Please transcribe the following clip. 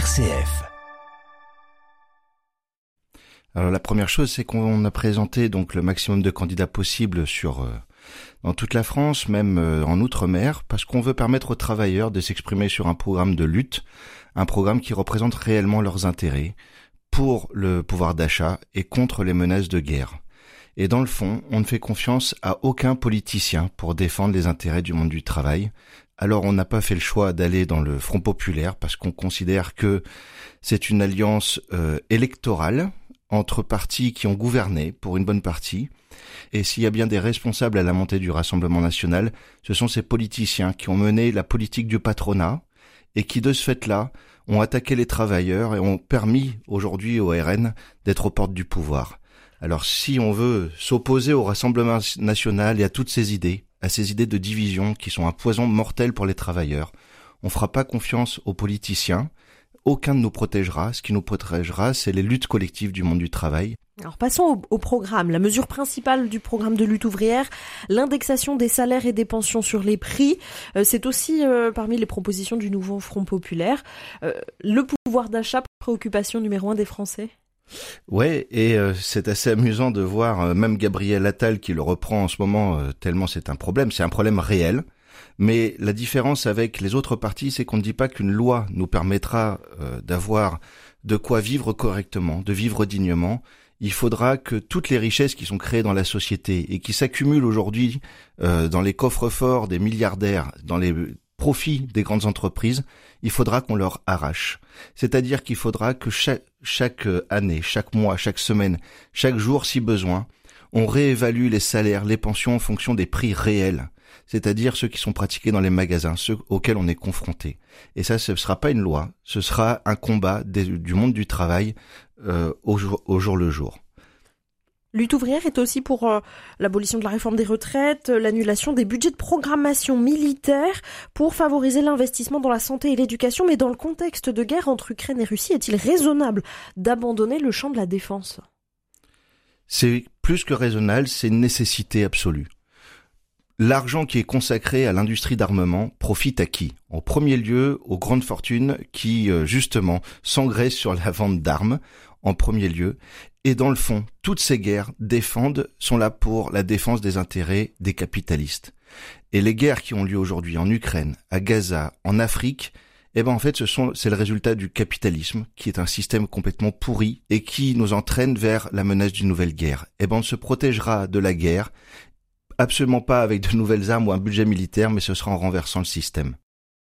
RCF. Alors la première chose, c'est qu'on a présenté donc le maximum de candidats possibles dans toute la France, même en Outre-mer, parce qu'on veut permettre aux travailleurs de s'exprimer sur un programme de lutte, un programme qui représente réellement leurs intérêts pour le pouvoir d'achat et contre les menaces de guerre. Et dans le fond, on ne fait confiance à aucun politicien pour défendre les intérêts du monde du travail. Alors on n'a pas fait le choix d'aller dans le Front populaire parce qu'on considère que c'est une alliance électorale entre partis qui ont gouverné pour une bonne partie. Et s'il y a bien des responsables à la montée du Rassemblement national, ce sont ces politiciens qui ont mené la politique du patronat et qui, de ce fait-là, ont attaqué les travailleurs et ont permis aujourd'hui au RN d'être aux portes du pouvoir. Alors si on veut s'opposer au Rassemblement national et à toutes ces idées, à ces idées de division qui sont un poison mortel pour les travailleurs, on fera pas confiance aux politiciens. Aucun ne nous protégera. Ce qui nous protégera, c'est les luttes collectives du monde du travail. Alors passons au programme. La mesure principale du programme de lutte ouvrière, l'indexation des salaires et des pensions sur les prix. C'est aussi parmi les propositions du nouveau Front populaire. Le pouvoir d'achat, préoccupation numéro 1 des Français. Ouais, et c'est assez amusant de voir même Gabriel Attal qui le reprend en ce moment tellement c'est un problème réel. Mais la différence avec les autres partis, c'est qu'on ne dit pas qu'une loi nous permettra d'avoir de quoi vivre correctement, de vivre dignement. Il faudra que toutes les richesses qui sont créées dans la société et qui s'accumulent aujourd'hui dans les coffres-forts des milliardaires, dans les profits des grandes entreprises, il faudra qu'on leur arrache. C'est-à-dire qu'il faudra que chaque année, chaque mois, chaque semaine, chaque jour si besoin, on réévalue les salaires, les pensions en fonction des prix réels. C'est-à-dire ceux qui sont pratiqués dans les magasins, ceux auxquels on est confronté. Et ça, ce ne sera pas une loi, ce sera un combat du monde du travail au jour le jour. Lutte ouvrière est aussi pour l'abolition de la réforme des retraites, l'annulation des budgets de programmation militaire pour favoriser l'investissement dans la santé et l'éducation. Mais dans le contexte de guerre entre Ukraine et Russie, est-il raisonnable d'abandonner le champ de la défense ? C'est plus que raisonnable, c'est une nécessité absolue. L'argent qui est consacré à l'industrie d'armement profite à qui ? En premier lieu, aux grandes fortunes qui, justement, s'engraissent sur la vente d'armes, en premier lieu. Et dans le fond, toutes ces guerres sont là pour la défense des intérêts des capitalistes. Et les guerres qui ont lieu aujourd'hui en Ukraine, à Gaza, en Afrique, en fait, c'est le résultat du capitalisme, qui est un système complètement pourri et qui nous entraîne vers la menace d'une nouvelle guerre. On se protégera de la guerre, absolument pas avec de nouvelles armes ou un budget militaire, mais ce sera en renversant le système.